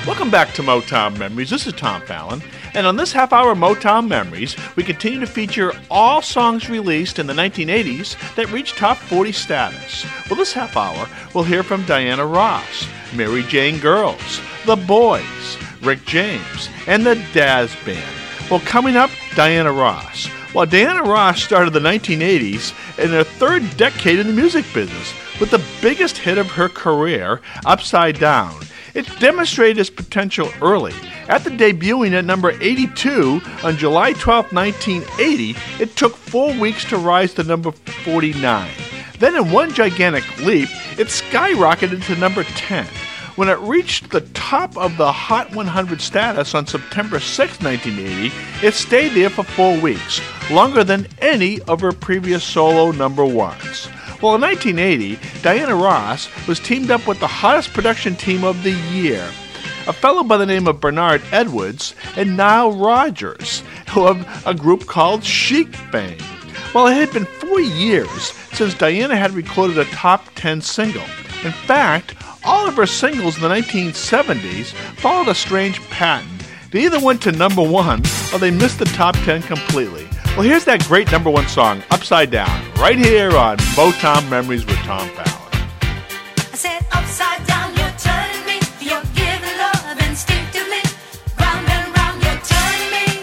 Welcome back to Motown Memories. This is Tom Fallon, and on this half-hour of Motown Memories, we continue to feature all songs released in the 1980s that reached top 40 status. Well, this half hour, we'll hear from Diana Ross, Mary Jane Girls, The Boys, Rick James, and the Dazz Band. Well, coming up, Diana Ross. Well, Diana Ross started the 1980s in her third decade in the music business with the biggest hit of her career, Upside Down. It demonstrated its potential early. After debuting at number 82 on July 12, 1980, it took 4 weeks to rise to number 49. Then in one gigantic leap, it skyrocketed to number 10. When it reached the top of the Hot 100 status on September 6, 1980, it stayed there for 4 weeks, longer than any of her previous solo number ones. Well, in 1980, Diana Ross was teamed up with the hottest production team of the year, a fellow by the name of Bernard Edwards and Nile Rodgers, who have a group called Chic fame. Well, it had been 4 years since Diana had recorded a top 10 single. In fact, all of her singles in the 1970s followed a strange pattern. They either went to number 1 or they missed the top 10 completely. Well, here's that great number 1 song, Upside Down, right here on Motown Memories with Tom Fallon. I said upside down, you're turning me, you're giving love instinctively, round and round, you're turning me,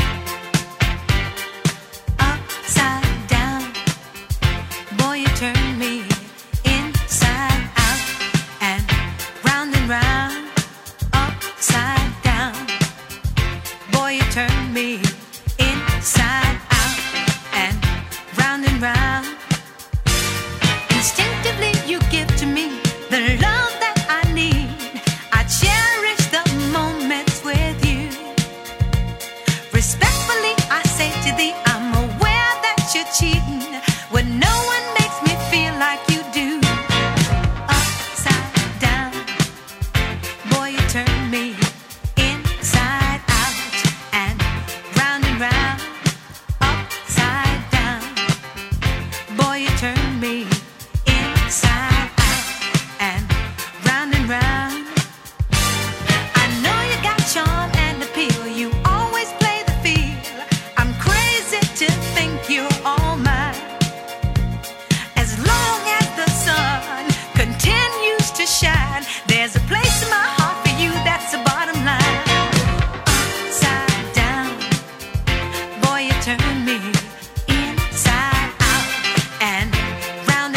upside down, boy, you turn me inside out, and round, upside down, boy, you turn me inside out, and round, instinctively you give to me the love that I need. I cherish the moments with you. Respectfully I say to thee, I'm aware that you're cheating when no one makes me feel like you do. Upside down, boy, you turn me inside out, and round, upside down, boy, you turn me inside out, and round, I know you got charm and appeal, you always play the field, I'm crazy to think you're all mine, as long as the sun continues to shine, there's a place in my heart for you, that's the bottom line. Upside down, boy, you turn me inside out, and round,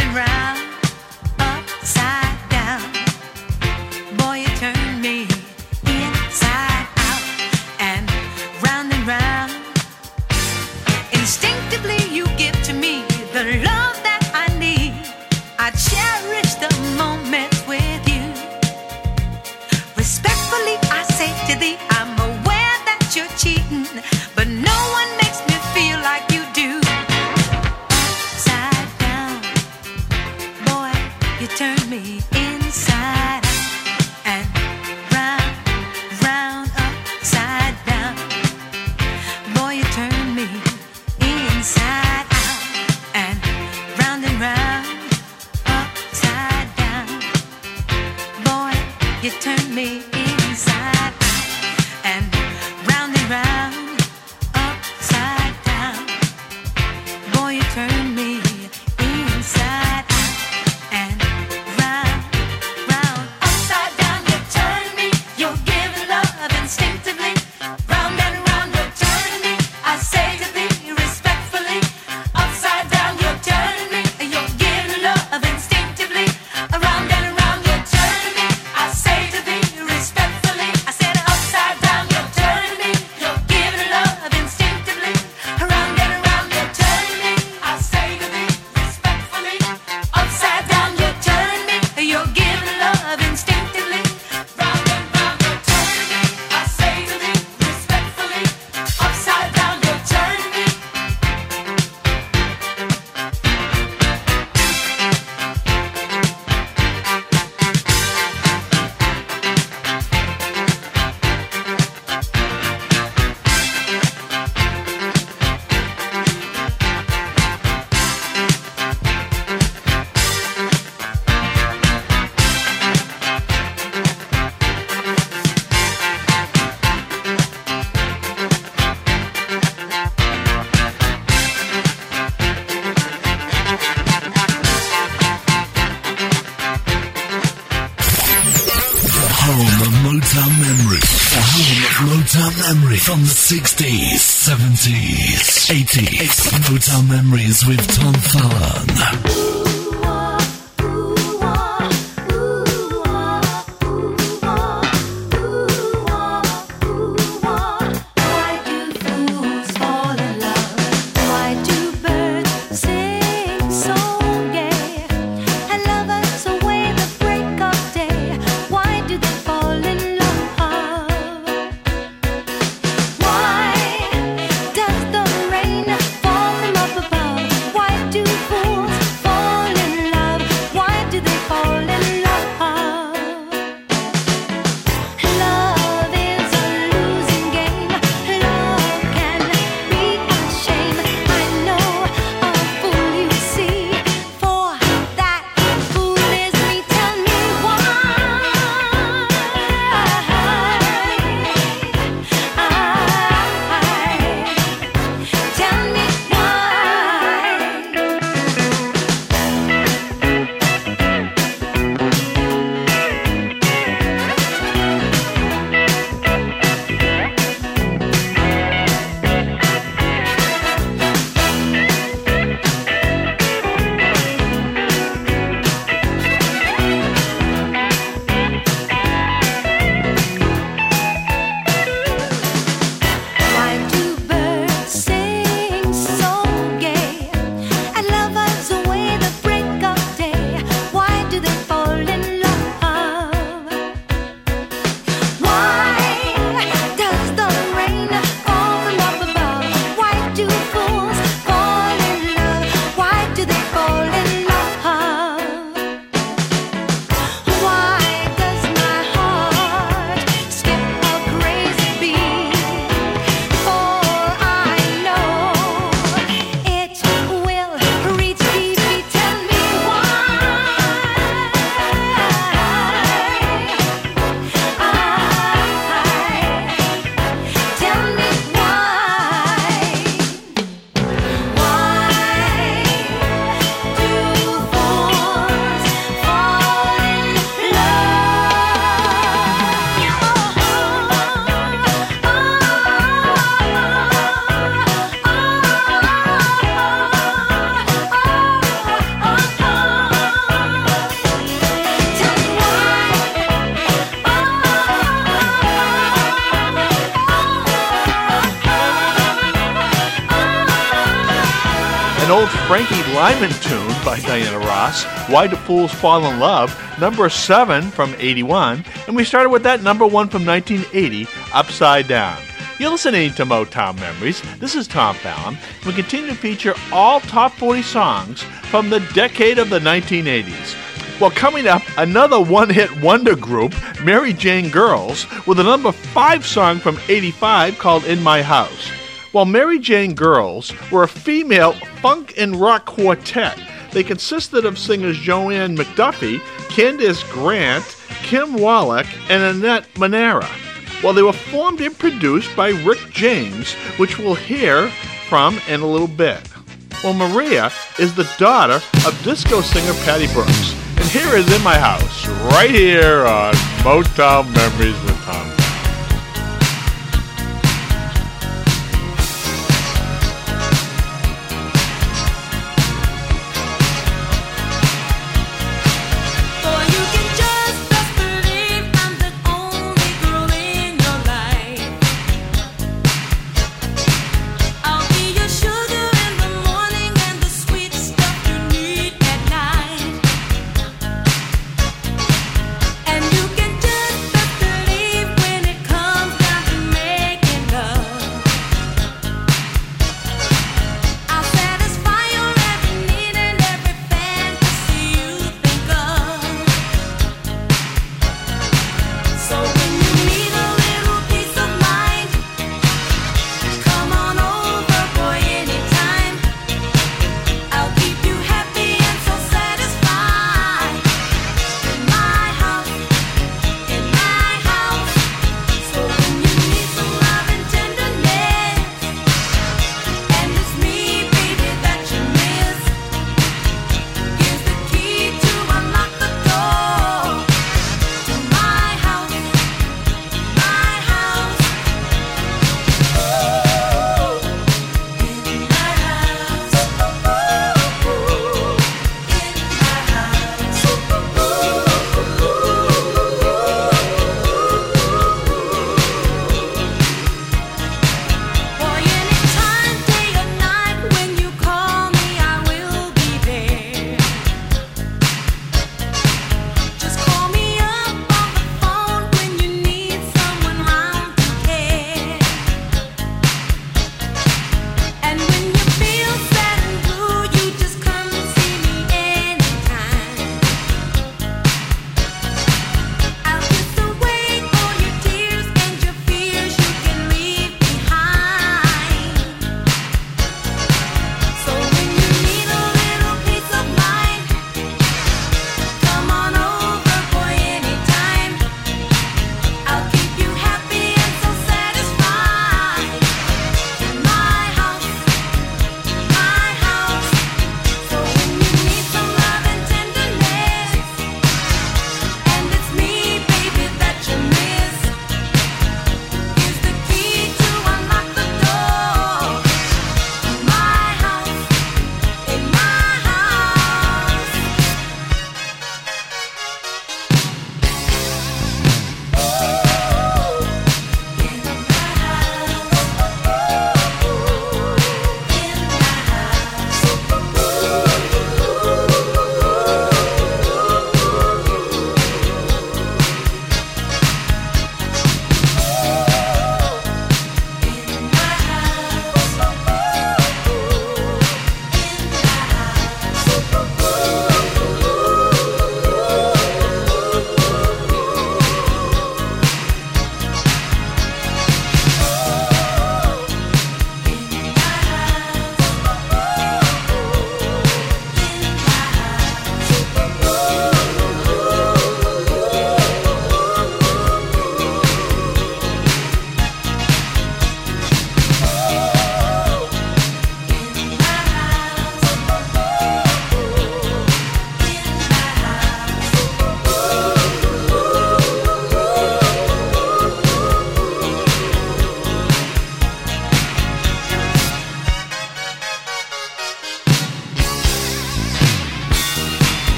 upside down, boy, you turn me inside out, and round, instinctively you give to me the love that I need. I cherish the moments with you. Respectfully I say to thee, I'm aware that you're cheating, but no one makes me feel like you do. Upside down, boy, you turn me inside out, and round, upside down, boy, you turn me inside out, and round, upside down, boy, you turn me inside out, and round, upside down, boy, you turn me inside out, and round, upside down, you turn me, you're giving love instinctively, round and round, you're turning me, I say to thee respectfully, upside down, you're turning me, you're giving love instinctively, around and around, you're turning me, I say to thee respectfully, I said upside down, you're turning me, you're giving home of Motown memory. The home of Motown memory from the 60s, 70s, 80s. Motown memories with Tom Fallon. An old Frankie Lyman tune by Diana Ross, Why Do Fools Fall in Love, number 7 from 81, and we started with that number 1 from 1980, Upside Down. You're listening to Motown Memories. This is Tom Fallon. We continue to feature all top 40 songs from the decade of the 1980s. Well, coming up, another one-hit wonder group, Mary Jane Girls, with a number 5 song from 85 called In My House. Well, Mary Jane Girls were a female funk and rock quartet. They consisted of singers Joanne McDuffie, Candace Grant, Kim Wallach, and Annette Manera. Well, they were formed and produced by Rick James, which we'll hear from in a little bit. Well, Maria is the daughter of disco singer Patty Brooks. And here is In My House, right here on Motown Memories with Tom. And you can just believe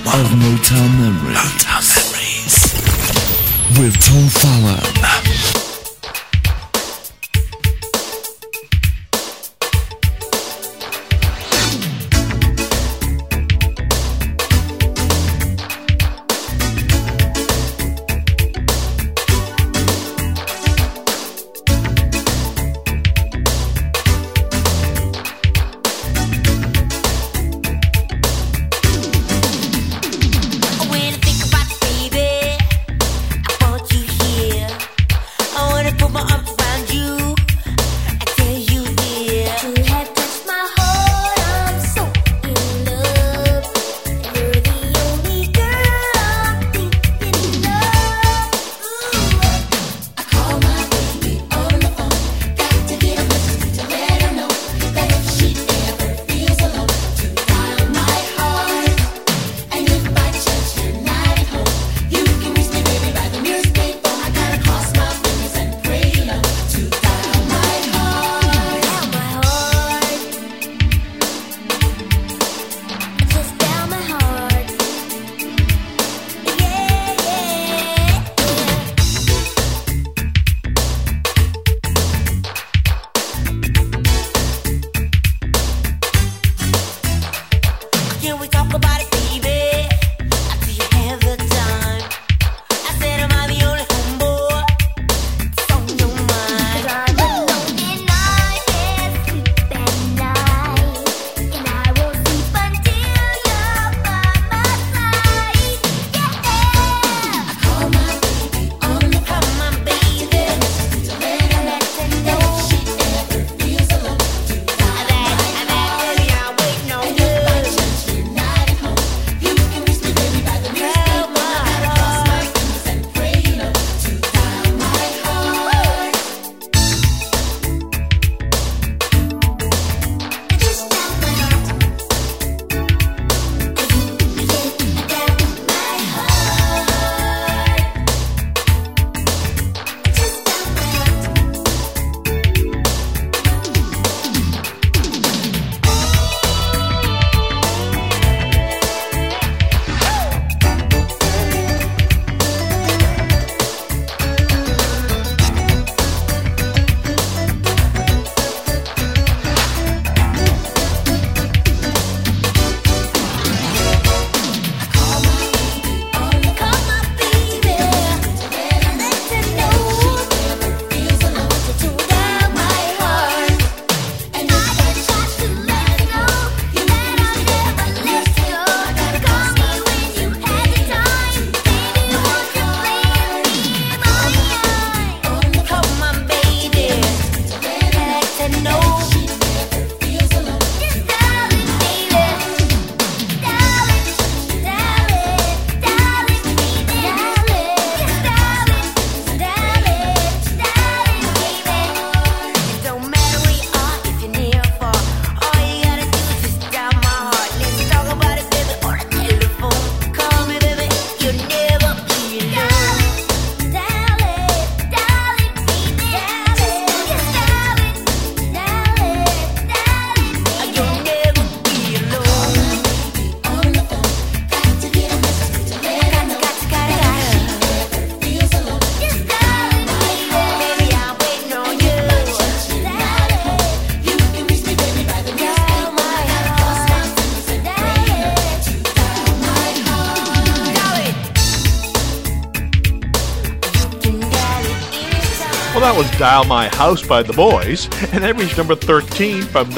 of Motown Memories. Motown Memories with Tom Fallon. When I think about you, baby, I want you here. Well, that was Dial My House by The Boys, and that reached number 13 from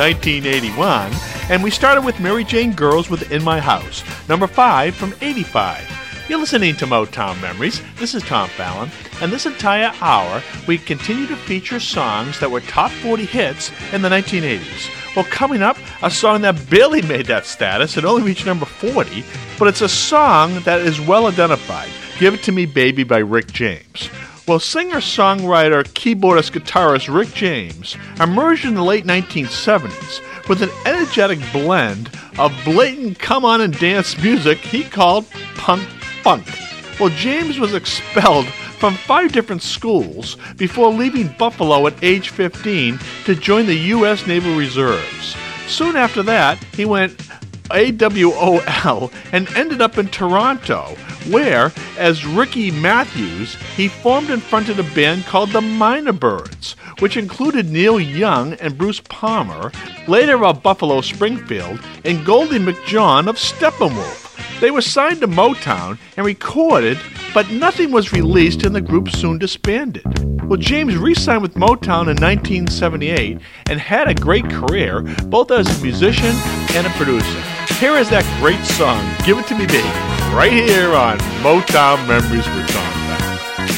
1981. And we started with Mary Jane Girls with In My House, number 5 from 85. You're listening to Motown Memories. This is Tom Fallon, and this entire hour, we continue to feature songs that were top 40 hits in the 1980s. Well, coming up, a song that barely made that status. It only reached number 40, but it's a song that is well identified. Give It To Me, Baby by Rick James. Well, singer-songwriter, keyboardist, guitarist Rick James emerged in the late 1970s with an energetic blend of blatant come-on-and-dance music he called punk funk. Well, James was expelled from 5 different schools before leaving Buffalo at age 15 to join the U.S. Naval Reserves. Soon after that, he went AWOL and ended up in Toronto, where, as Ricky Matthews, he formed and fronted a band called the Minor Birds, which included Neil Young and Bruce Palmer, later of Buffalo Springfield, and Goldie McJohn of Steppenwolf. They were signed to Motown and recorded, but nothing was released and the group soon disbanded. Well, James re-signed with Motown in 1978 and had a great career, both as a musician and a producer. Here is that great song, Give It To Me Baby, right here on Motown Memories with Tom Fallon.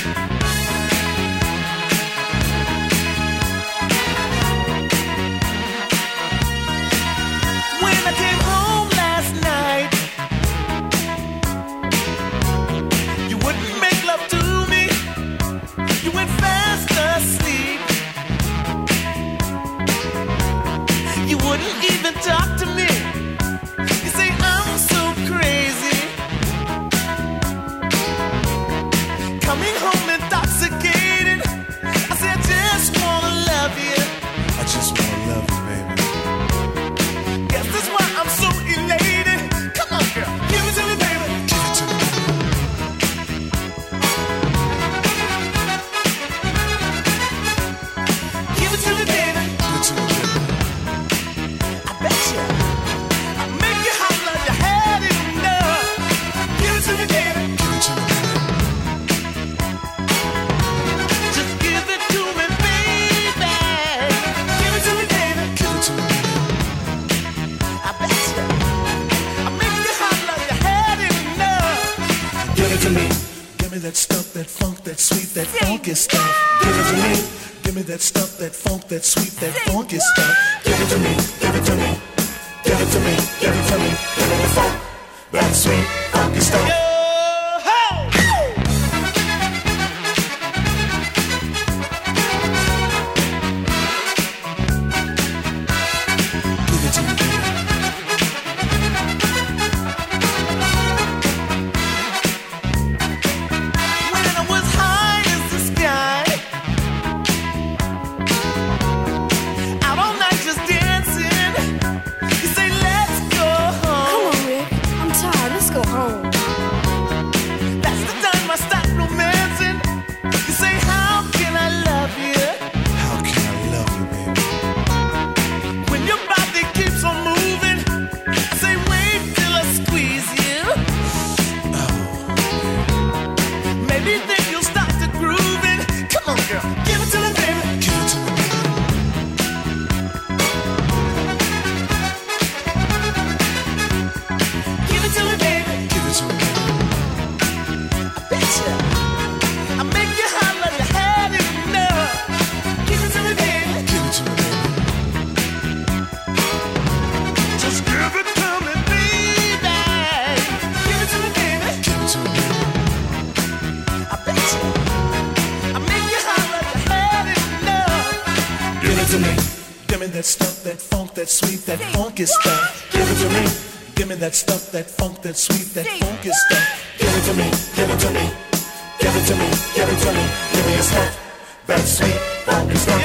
When I came home last night, you wouldn't make love to me. You went fast asleep. You wouldn't even talk to me. You say I'm so crazy. Coming home intoxicated. I say I just wanna love you. I just wanna love you, baby. Guess that's why I'm so elated. Come on, girl, give it to me, baby. Give it to me. Give it to me, baby. Give it to me, baby. I bet you I'll make you holler you had enough. Give it to me, baby. Give it to me, baby. Just give it to me, baby. Give it to me, baby. Give it to me, baby. I bet you I'll make you holler you had enough. Give it to me. Give me that stuff, that funk, that sweet, that funky stuff. Give it to me. Give me that stuff, that funk, that sweet, that funky stuff. Give it to me. Give it to me. Give it to me. Give it to me. Give me the funk, that sweet, funky stuff. Give it to me, baby. When I was high as the sky, out all night just dancing. You say let's go home. Come on, Rick. I'm tired. Let's go home. That's the time I stop romancing. You say how can I love you? How can I love you, baby? When your body keeps on moving, I say wait till I squeeze you. Maybe then you'll start to grooving. Come on, girl, give it to me, baby. Give it to me, baby. Give it to me, baby. Give it to me, baby. I bet you I'll make you holler you had enough. Give it to me, baby. Give it to me, baby. Just give it to me, baby. Give it to me, baby. Give it to me, baby. I bet you I'll make you holler you had enough. Give it to me. Give me that stuff, that funk, that sweet, that funky stuff. Give it to me. Give me that stuff, that funk, that sweet, that funky stuff. Give it to me. Give it to me. Give it to me. Give it to me. Give me your stuff, that sweet, funky stuff.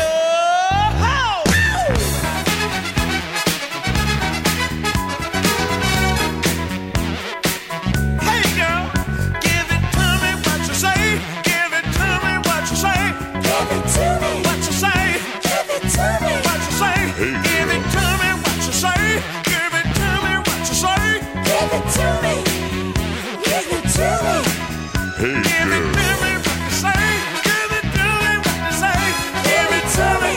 Hey girl, give it to me what you say. Give it to me what you say. Give it to me. What you say. Give it to me. What you say. Give it to me what you say. Give it to me what you say. Give it to me. Give it to me. Give it to me what you say. Give it to me what you say. Give it to me.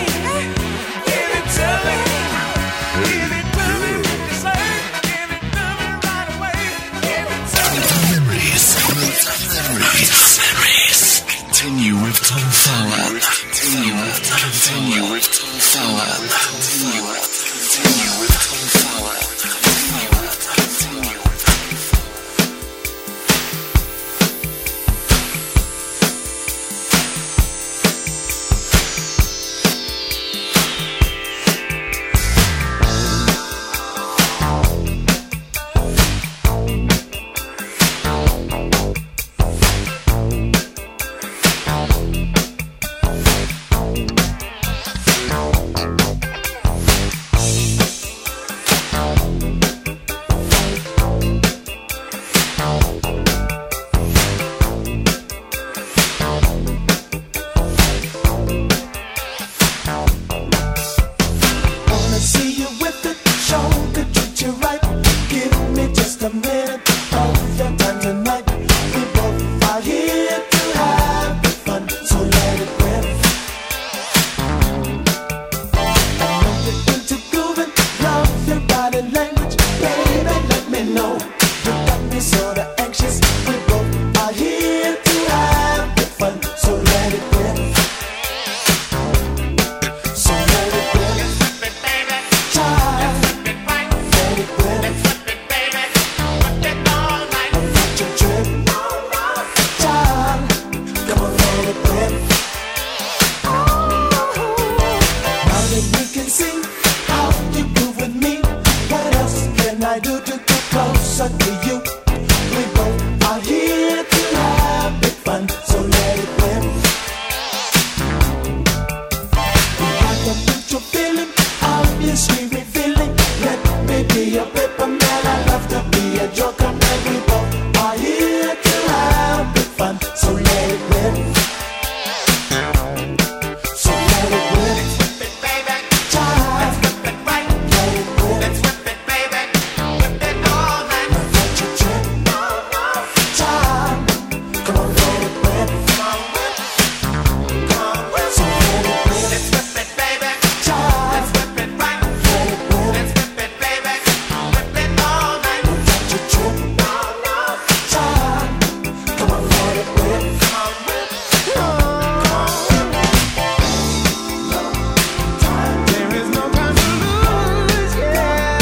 closer to you. We both are here to have big fun, so let it rip. We got the mutual feeling, obviously revealing. Let me be a paper man, I love to be a joker man. We both are here to have big fun, so let it rip. So let it rip. Let's whip it, baby. Let's whip it right. Let it rip. Let's whip it, baby. Whip it all night. Now let you trip. Time. Come on, let it rip. Come on, whip. Come on, whip. So let it rip. Let's whip it, baby. Let's whip it right. Let it rip. Let's whip it, baby. Whip it all night. Now let you trip. Time. Come on, let it rip. Come on, whip. There is no time to lose, yeah.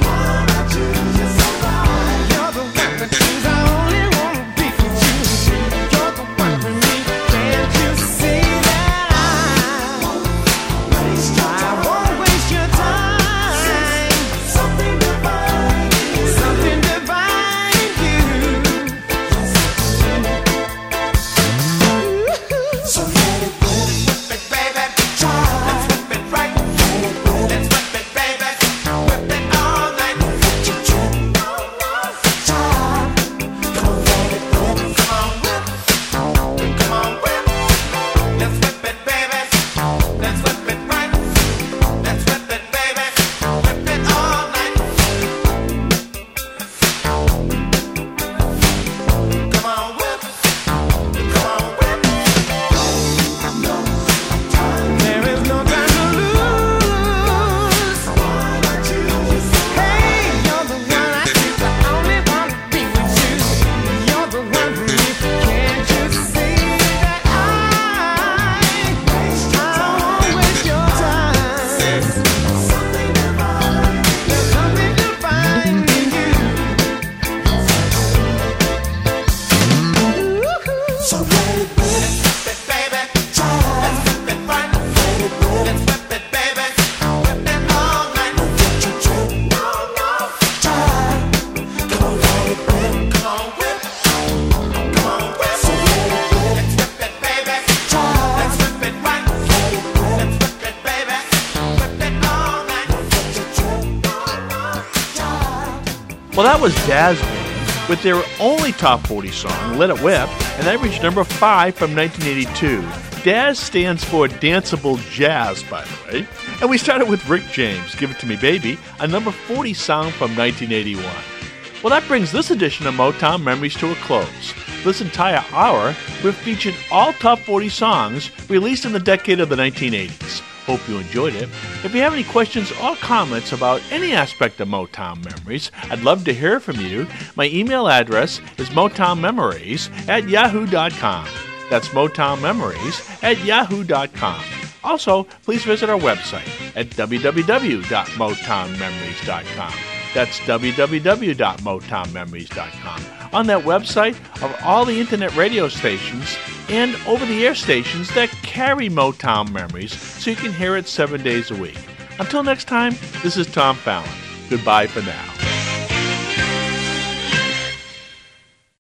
You're the one that choose. I only wanna be with you. You're the one for me. Can't you see that I won't waste your time? Something divine, something divine in you. So let it rip. Whip it, baby. Let's whip it right. Let it rip. Let's whip it, baby. Whip it all night. Let you trip. Time. Come on, let it rip. Come on, whip. Come on, whip. Let's whip it, baby. Let's whip it right. Let's whip it, baby. Whip it all night. Come on, whip. Come on, whip. There is no time to lose. Hey, you're the one I choose. I only wanna be with you. You're the one for me. Can't you see that I won't waste your time? Something divine. There's something divine in you. So let it rip. Let's whip it, baby. Let's whip it right. Let it rip. Let's whip it, baby. Whip it all night. Now let you trip. Time. Come on, let it rip. Come on, whip. Come on, whip. So let it rip. Let's whip it, baby. Let's whip it right. Let it rip. Let's whip it, baby. Whip it all night. Now let you trip. Time. Well, that was Dazz Band with their only top 40 song, Let It Whip, and that reached number 5 from 1982. Dazz stands for Danceable Jazz, by the way. And we started with Rick James, Give It To Me Baby, a number 40 song from 1981. Well, that brings this edition of Motown Memories to a close. This entire hour, we've featured all top 40 songs released in the decade of the 1980s. Hope you enjoyed it. If you have any questions or comments about any aspect of Motown Memories, I'd love to hear from you. My email address is motownmemories@yahoo.com. That's motownmemories@yahoo.com. Also, please visit our website at www.motownmemories.com. That's www.motownmemories.com. On that website are all the internet radio stations and over-the-air stations that carry Motown Memories, so you can hear it 7 days a week. Until next time, this is Tom Fallon. Goodbye for now.